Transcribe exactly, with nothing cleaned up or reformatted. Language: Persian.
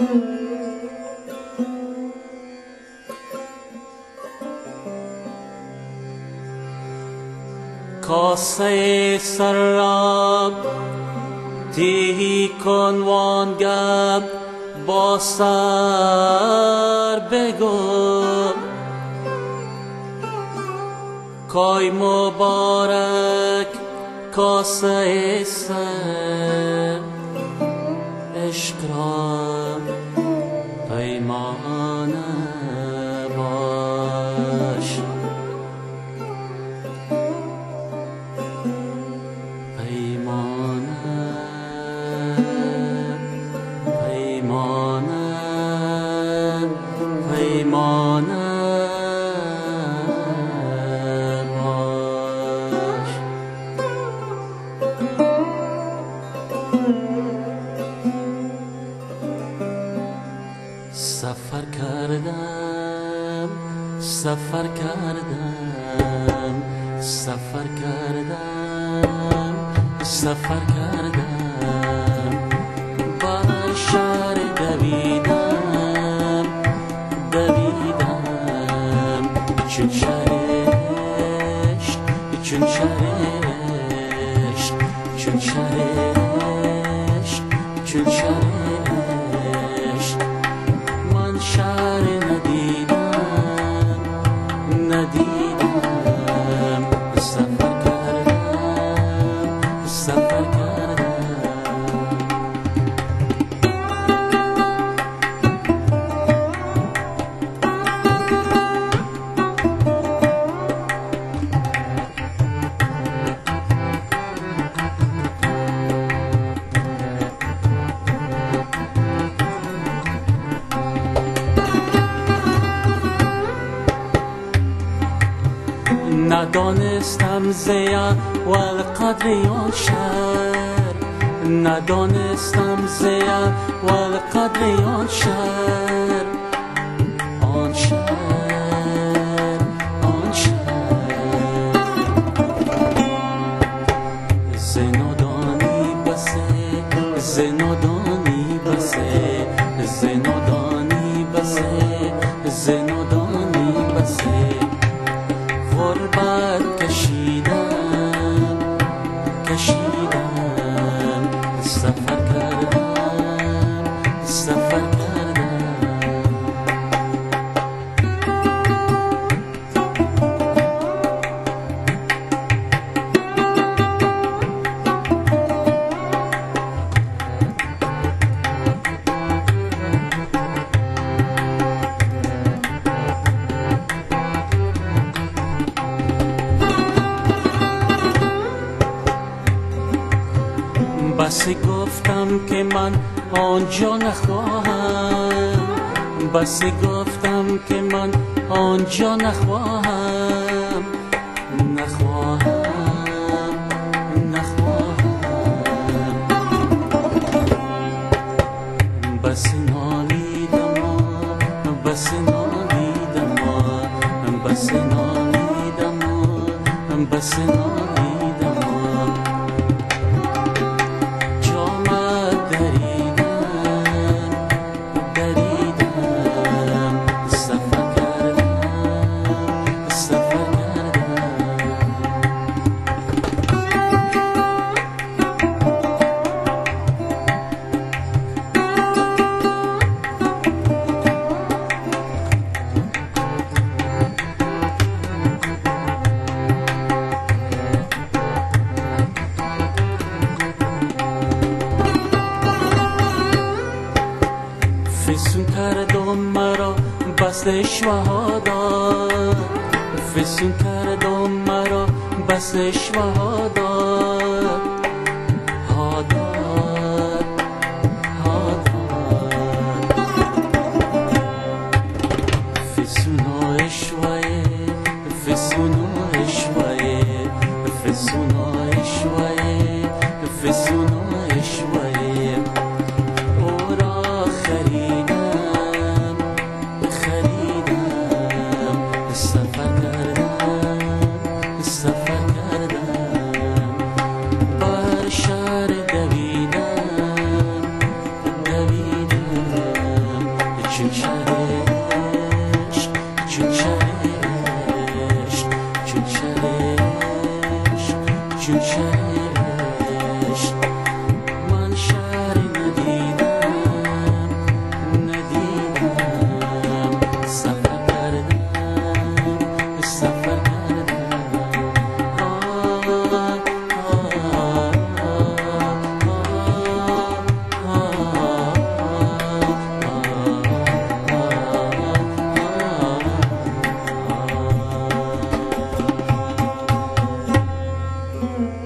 کاسه سراب تیهی کن وانگه با سر بگو کای مبارک کاسه سر عشق را پیمانه باش پیمانه پیمانه پیمانه باش سفر کردم سفر کردم سفر کردم سفر کردم با شهر دویدم دویدم چون شهرش چون شهرش چون شهرش چون شهرش من شهر ندیدم ندیدم سفر کردم سفر کردم ندانستم زیا و القدر آن شهر ندانستم زیا و القدر آن شهر آن شهر آن شهر زنادانی بسه زنادانی بسه زنادانی بسه زنادانی بسه غربت کشیدم کشیدم سفر کردم سفر کردم بسی گفتم که من آنجا نخواهم بسی گفتم که من آنجا نخواهم نخواهم نخواهم بسی نالیدم بسی نالیدم بسی نالیدم بسی نالیدم فسون کردم مرا بس شهادا فسون کردم مرا بس شهادا هاداد هاداد فسون اشوه فسون اشوه فسون اشوه فسون اشوه سفر کردم سفر کردم شوية